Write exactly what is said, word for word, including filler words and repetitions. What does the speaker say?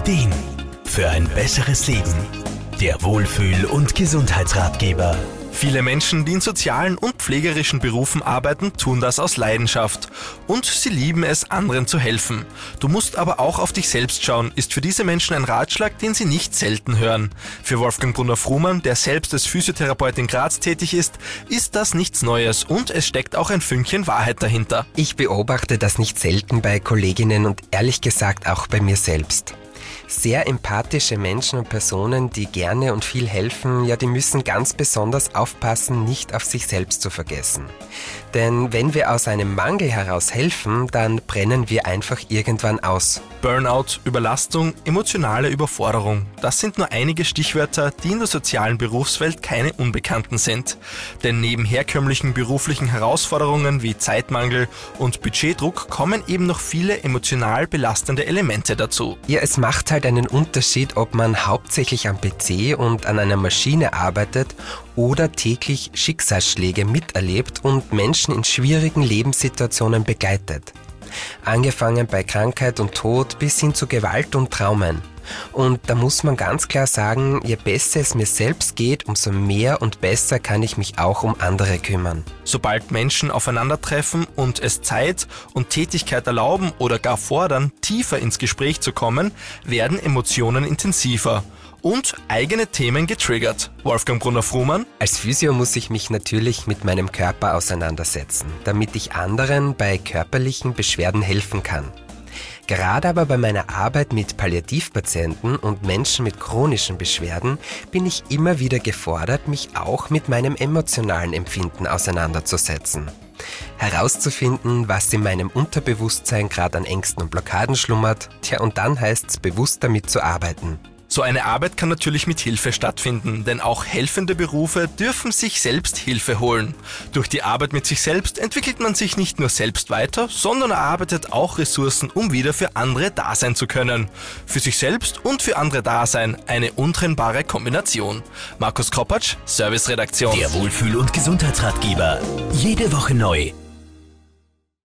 Ideen für ein besseres Leben. Der Wohlfühl- und Gesundheitsratgeber. Viele Menschen, die in sozialen und pflegerischen Berufen arbeiten, tun das aus Leidenschaft. Und sie lieben es, anderen zu helfen. Du musst aber auch auf dich selbst schauen, ist für diese Menschen ein Ratschlag, den sie nicht selten hören. Für Wolfgang Brunner-Frumann, der selbst als Physiotherapeut in Graz tätig ist, ist das nichts Neues und es steckt auch ein Fünkchen Wahrheit dahinter. Ich beobachte das nicht selten bei Kolleginnen und ehrlich gesagt auch bei mir selbst. Sehr empathische Menschen und Personen, die gerne und viel helfen, ja, die müssen ganz besonders aufpassen, nicht auf sich selbst zu vergessen. Denn wenn wir aus einem Mangel heraus helfen, dann brennen wir einfach irgendwann aus. Burnout, Überlastung, emotionale Überforderung. Das sind nur einige Stichwörter, die in der sozialen Berufswelt keine Unbekannten sind. Denn neben herkömmlichen beruflichen Herausforderungen wie Zeitmangel und Budgetdruck kommen eben noch viele emotional belastende Elemente dazu. Ja, es macht halt einen Unterschied, ob man hauptsächlich am P C und an einer Maschine arbeitet oder täglich Schicksalsschläge miterlebt und Menschen in schwierigen Lebenssituationen begleitet. Angefangen bei Krankheit und Tod bis hin zu Gewalt und Traumen. Und da muss man ganz klar sagen, je besser es mir selbst geht, umso mehr und besser kann ich mich auch um andere kümmern. Sobald Menschen aufeinandertreffen und es Zeit und Tätigkeit erlauben oder gar fordern, tiefer ins Gespräch zu kommen, werden Emotionen intensiver und eigene Themen getriggert. Wolfgang Brunner-Frumann: Als Physio muss ich mich natürlich mit meinem Körper auseinandersetzen, damit ich anderen bei körperlichen Beschwerden helfen kann. Gerade aber bei meiner Arbeit mit Palliativpatienten und Menschen mit chronischen Beschwerden bin ich immer wieder gefordert, mich auch mit meinem emotionalen Empfinden auseinanderzusetzen. Herauszufinden, was in meinem Unterbewusstsein gerade an Ängsten und Blockaden schlummert, tja, und dann heißt's, bewusst damit zu arbeiten. So eine Arbeit kann natürlich mit Hilfe stattfinden, denn auch helfende Berufe dürfen sich selbst Hilfe holen. Durch die Arbeit mit sich selbst entwickelt man sich nicht nur selbst weiter, sondern erarbeitet auch Ressourcen, um wieder für andere da sein zu können. Für sich selbst und für andere da sein, eine untrennbare Kombination. Markus Kropatsch, Serviceredaktion. Der Wohlfühl- und Gesundheitsratgeber. Jede Woche neu.